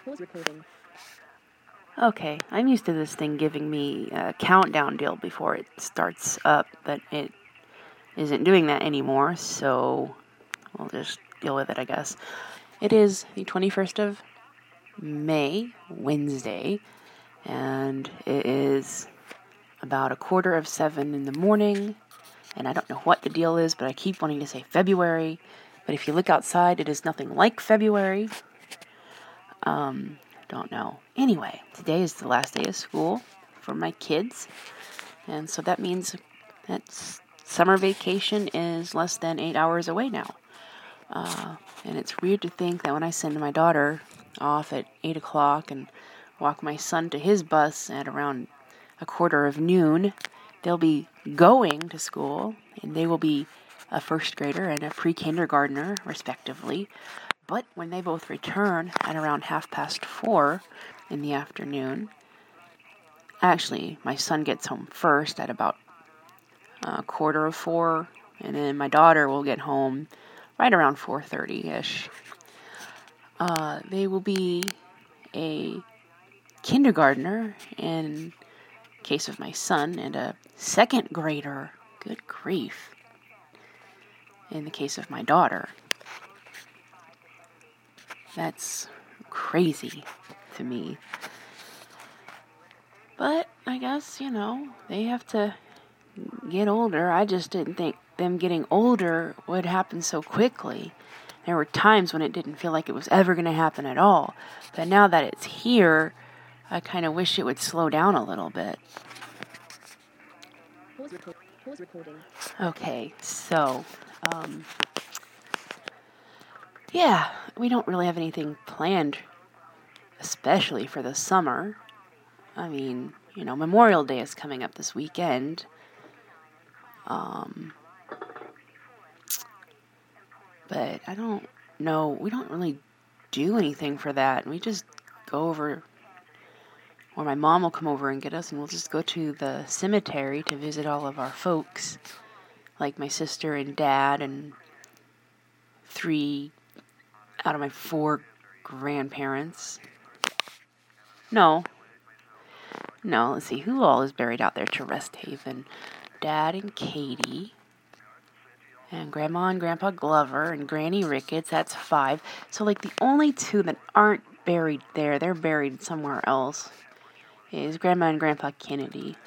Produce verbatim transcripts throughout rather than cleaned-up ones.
Pause recording. Okay, I'm used to this thing giving me a countdown deal before it starts up, but it isn't doing that anymore, so we'll just deal with it, I guess. It is the twenty-first of May, Wednesday, and it is about a quarter of seven in the morning, and I don't know what the deal is, but I keep wanting to say February, but if you look outside, it is nothing like February. Um... Don't know. Anyway, today is the last day of school for my kids, and so that means that summer vacation is less than eight hours away now. Uh, and it's weird to think that when I send my daughter off at eight o'clock and walk my son to his bus at around a quarter of noon, they'll be going to school, and they will be a first grader and a pre-kindergartner, respectively. But when they both return at around half past four in the afternoon, actually, my son gets home first at about a quarter of four, and then my daughter will get home right around four thirty-ish. Uh, they will be a kindergartner in case of my son, and a second grader, good grief, in the case of my daughter. That's crazy to me. But I guess, you know, they have to get older. I just didn't think them getting older would happen so quickly. There were times when it didn't feel like it was ever going to happen at all. But now that it's here, I kind of wish it would slow down a little bit. Pause, record- pause recording. Okay, so, um... yeah, we don't really have anything planned, especially for the summer. I mean, you know, Memorial Day is coming up this weekend. Um, but I don't know, we don't really do anything for that. We just go over, or my mom will come over and get us, and we'll just go to the cemetery to visit all of our folks, like my sister and dad and three out of my four grandparents. No. No, let's see, who all is buried out there to Rest Haven? Dad and Katie, and Grandma and Grandpa Glover, and Granny Ricketts, that's five. So, like, the only two that aren't buried there, they're buried somewhere else, is Grandma and Grandpa Kennedy.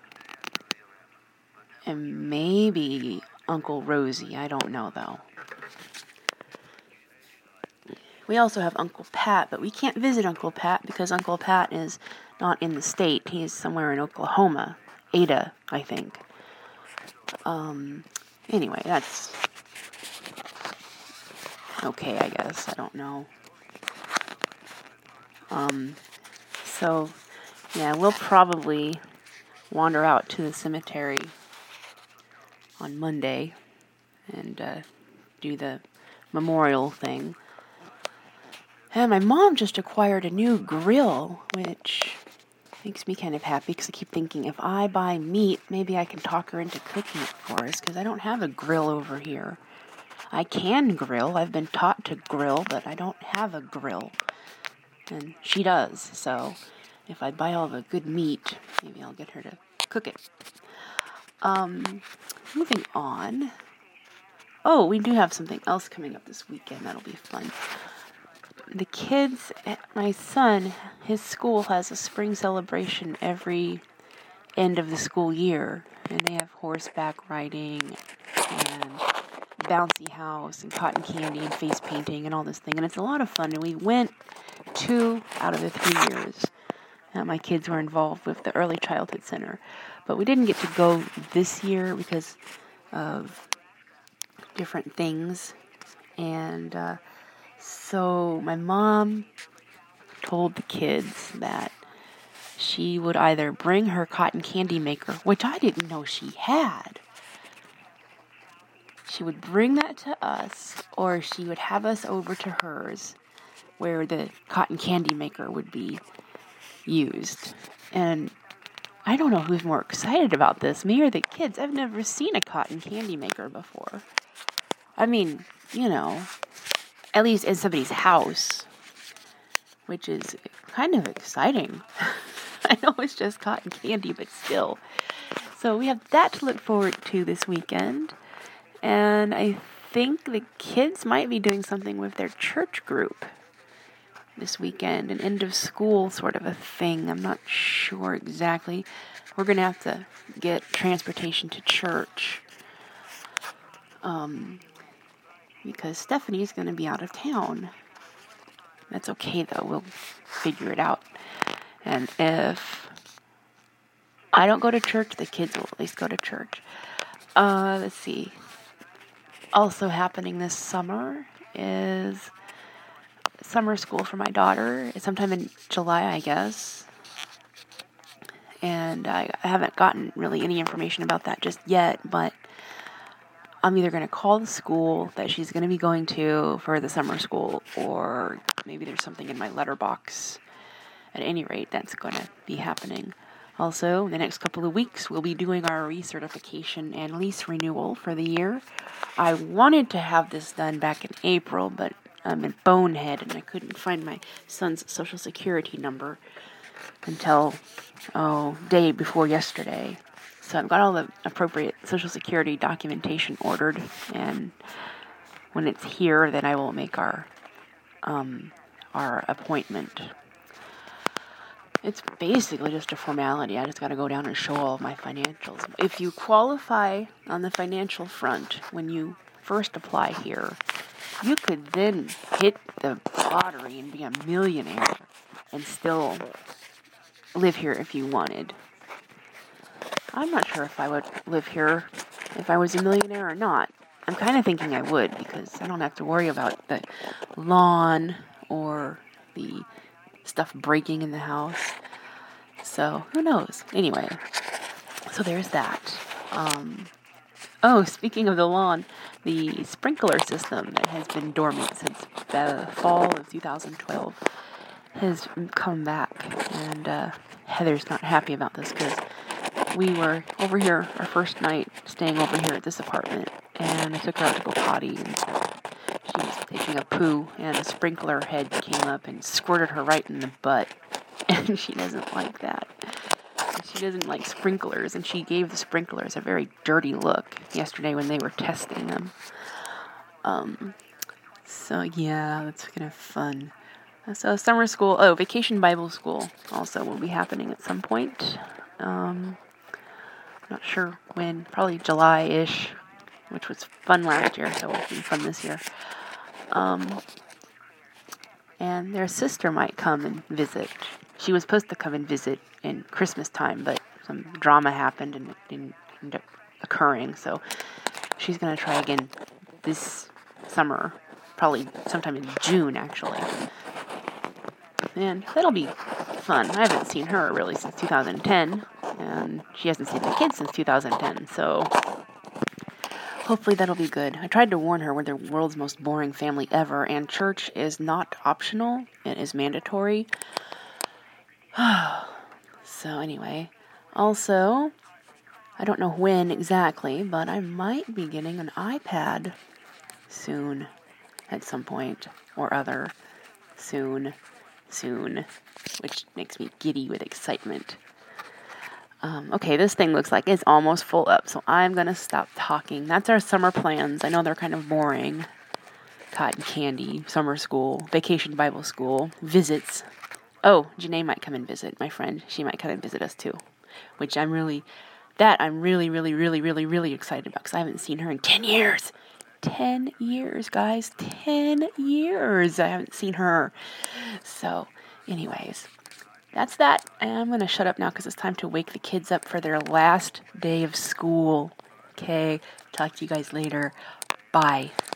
And maybe Uncle Rosie, I don't know, though. We also have Uncle Pat, but we can't visit Uncle Pat because Uncle Pat is not in the state. He is somewhere in Oklahoma. Ada, I think. Um, anyway, that's okay, I guess. I don't know. Um, so, yeah, we'll probably wander out to the cemetery on Monday and uh, do the memorial thing. And my mom just acquired a new grill, which makes me kind of happy because I keep thinking if I buy meat, maybe I can talk her into cooking it for us because I don't have a grill over here. I can grill. I've been taught to grill, but I don't have a grill. And she does. So if I buy all the good meat, maybe I'll get her to cook it. Um, moving on. Oh, we do have something else coming up this weekend. That'll be fun. The kids at my son, his school has a spring celebration every end of the school year. And they have horseback riding and bouncy house and cotton candy and face painting and all this thing. And it's a lot of fun. And we went two out of the three years that my kids were involved with the Early Childhood Center. But we didn't get to go this year because of different things. And, uh, So my mom told the kids that she would either bring her cotton candy maker, which I didn't know she had. She would bring that to us, or she would have us over to hers, where the cotton candy maker would be used. And I don't know who's more excited about this, me or the kids. I've never seen a cotton candy maker before. I mean, you know, at least in somebody's house. which is kind of exciting. I know it's just cotton candy, but still. So we have that to look forward to this weekend. And I think the kids might be doing something with their church group this weekend, an end of school sort of a thing. I'm not sure exactly. We're going to have to get transportation to church um, because Stephanie's going to be out of town. That's okay, though. We'll figure it out. And if I don't go to church, the kids will at least go to church. Uh, let's see. Also happening this summer is summer school for my daughter. It's sometime in July, I guess. And I, I haven't gotten really any information about that just yet, but I'm either going to call the school that she's going to be going to for the summer school, or maybe there's something in my letterbox. At any rate, that's going to be happening. Also, in the next couple of weeks, we'll be doing our recertification and lease renewal for the year. I wanted to have this done back in April, but I'm a bonehead and I couldn't find my son's social security number until, oh, day before yesterday. So I've got all the appropriate social security documentation ordered, and when it's here, then I will make our um, our appointment. It's basically just a formality. I just got to go down and show all of my financials. If you qualify on the financial front when you first apply here, you could then hit the lottery and be a millionaire and still live here if you wanted. I'm not sure if I would live here if I was a millionaire or not. I'm kind of thinking I would, because I don't have to worry about the lawn or the stuff breaking in the house. So, who knows? Anyway, so there's that. Um, oh, speaking of the lawn, the sprinkler system that has been dormant since the fall of two thousand twelve has come back. And uh, Heather's not happy about this because we were over here our first night staying over here at this apartment, and I took her out to go potty, and she was taking a poo, and a sprinkler head came up and squirted her right in the butt, and she doesn't like that. She doesn't like sprinklers, and she gave the sprinklers a very dirty look yesterday when they were testing them. Um, so yeah, that's kind of fun. So summer school, oh, Vacation Bible School also will be happening at some point. Um, not sure when, probably July-ish, which was fun last year, so it'll be fun this year. Um, and their sister might come and visit. She was supposed to come and visit in Christmas time, but some drama happened and it didn't end up occurring, so she's going to try again this summer, probably sometime in June, actually. And that'll be fun. I haven't seen her really since two thousand ten, and she hasn't seen the kids since two thousand ten, so hopefully that'll be good. I tried to warn her we're the world's most boring family ever, and church is not optional. It is mandatory. So anyway, also, I don't know when exactly, but I might be getting an iPad soon, at some point, or other, soon, soon, which makes me giddy with excitement. Um, okay, this thing looks like it's almost full up, so I'm going to stop talking. That's our summer plans. I know they're kind of boring. Cotton candy, summer school, vacation Bible school, visits. Oh, Janae might come and visit, my friend. She might come and visit us too, which I'm really, that I'm really, really, really, really, really excited about, because I haven't seen her in ten years. ten years, guys. ten years I haven't seen her. So, anyways, that's that. And I'm going to shut up now because it's time to wake the kids up for their last day of school. Okay, talk to you guys later. Bye.